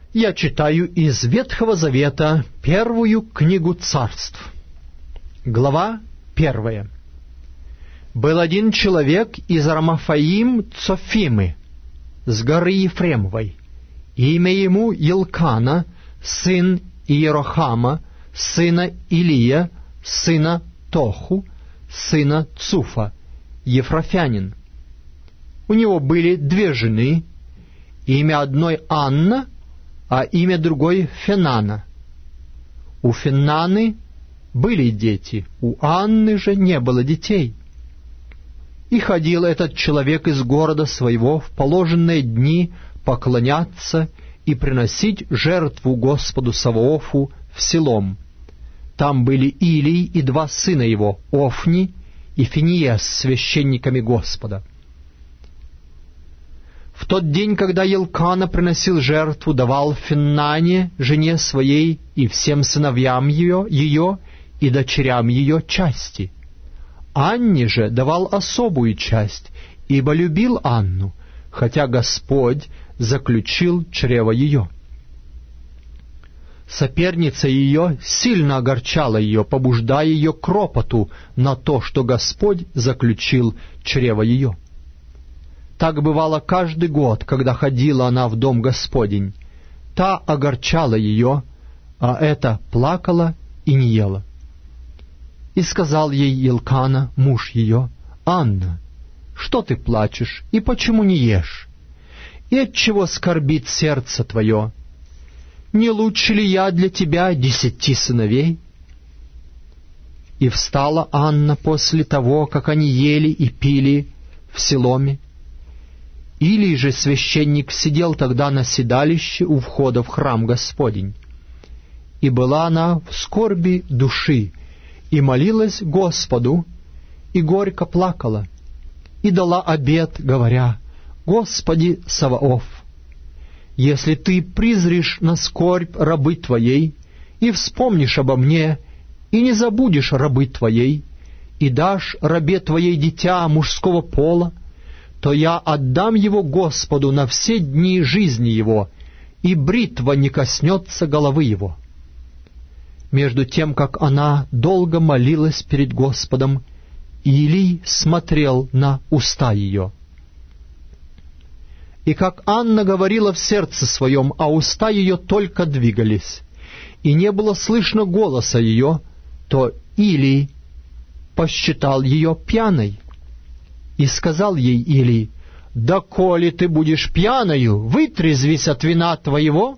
Я читаю из Ветхого Завета первую книгу Царств. Глава 1. Был один человек из Рамафаим Цофимы, с горы Ефремовой. Имя ему Елкана, сын Иерохама, сына Илия, сына Тоху, сына Цуфа, ефрафянин. У него были две жены, имя одной Анна, а имя другой Фенана. У Фенаны были дети, у Анны же не было детей. И ходил этот человек из города своего в положенные дни поклоняться и приносить жертву Господу Саваофу в Силом. Там были Илий и два сына его, Офни и Финиес, священниками Господа. В тот день, когда Елкана приносил жертву, давал Феннане, жене своей, и всем сыновьям ее и дочерям ее части. Анне же давал особую часть, ибо любил Анну, хотя Господь заключил чрево ее. Соперница ее сильно огорчала ее, побуждая ее к ропоту на то, что Господь заключил чрево ее. Так бывало каждый год, когда ходила она в дом Господень. Та огорчала ее, а эта плакала и не ела. И сказал ей Елкана, муж ее: «Анна, что ты плачешь, и почему не ешь? И отчего скорбит сердце твое? Не лучше ли я для тебя 10 сыновей?» И встала Анна после того, как они ели и пили в Силоме. Илий же священник сидел тогда на седалище у входа в храм Господень. И была она в скорби души, и молилась Господу, и горько плакала, и дала обет, говоря: «Господи Саваоф, если Ты призришь на скорбь рабы Твоей, и вспомнишь обо мне, и не забудешь рабы Твоей, и дашь рабе Твоей дитя мужского пола, то я отдам его Господу на все дни жизни его, и бритва не коснется головы его». Между тем, как она долго молилась перед Господом, Илий смотрел на уста ее. И как Анна говорила в сердце своем, а уста ее только двигались, и не было слышно голоса ее, то Илий посчитал ее пьяной. И сказал ей Илий: «Доколе ты будешь пьяною, вытрезвись от вина твоего».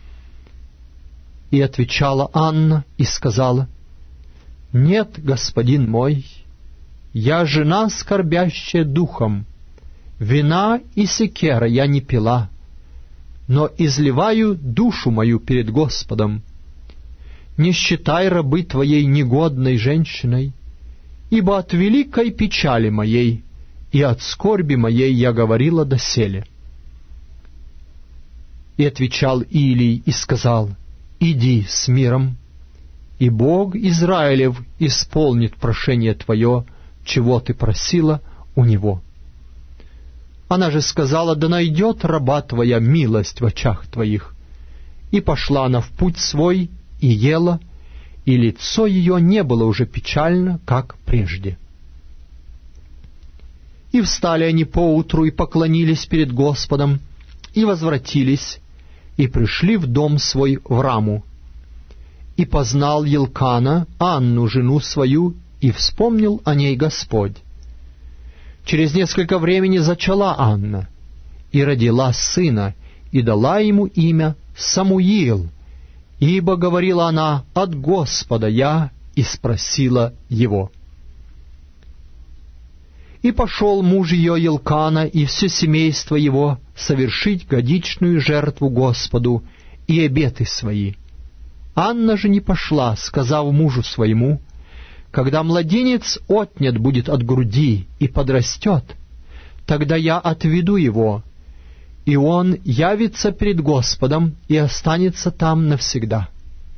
И отвечала Анна и сказала: «Нет, господин мой, я жена, скорбящая духом, вина и секера я не пила, но изливаю душу мою перед Господом. Не считай рабы твоей негодной женщиной, ибо от великой печали моей и от скорби моей я говорила доселе». И отвечал Илий и сказал: «Иди с миром, и Бог Израилев исполнит прошение твое, чего ты просила у него». Она же сказала: «Да найдет раба твоя милость в очах твоих». И пошла она в путь свой, и ела, и лицо ее не было уже печально, как прежде. И встали они поутру, и поклонились перед Господом, и возвратились, и пришли в дом свой в Раму. И познал Елкана Анну, жену свою, и вспомнил о ней Господь. Через несколько времени зачала Анна, и родила сына, и дала ему имя Самуил, ибо, говорила она, от Господа я, и спросила его. И пошел муж ее Елкана и все семейство его совершить годичную жертву Господу и обеты свои. Анна же не пошла, сказав мужу своему: «Когда младенец отнят будет от груди и подрастет, тогда я отведу его, и он явится перед Господом и останется там навсегда».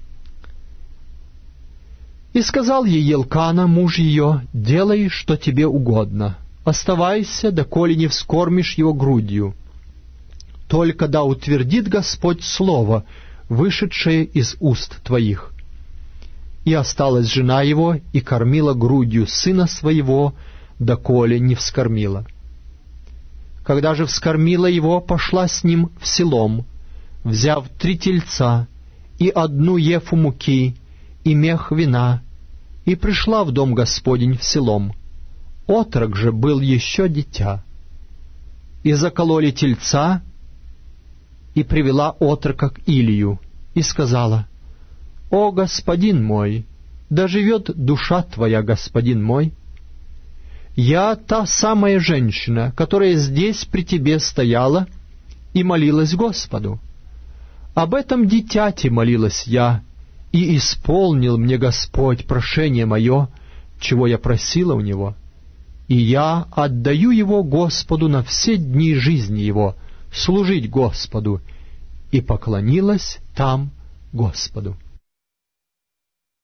И сказал ей Елкана, муж ее: «Делай, что тебе угодно, оставайся, доколе не вскормишь его грудью». только да утвердит Господь слово, вышедшее из уст твоих. И осталась жена его, и кормила грудью сына своего, доколе не вскормила. Когда же вскормила его, пошла с ним в селом, взяв 3 тельца и 1 ефу муки, и мех вина, и пришла в дом Господень в селом. Отрок же был еще дитя. И закололи тельца, и привела отрока к Илию, и сказала: «О, господин мой, да живет душа твоя, господин мой! Я та самая женщина, которая здесь при тебе стояла и молилась Господу. Об этом дитяти молилась я, и исполнил мне Господь прошение мое, чего я просила у Него. И я отдаю его Господу на все дни жизни его, служить Господу». И поклонилась там Господу.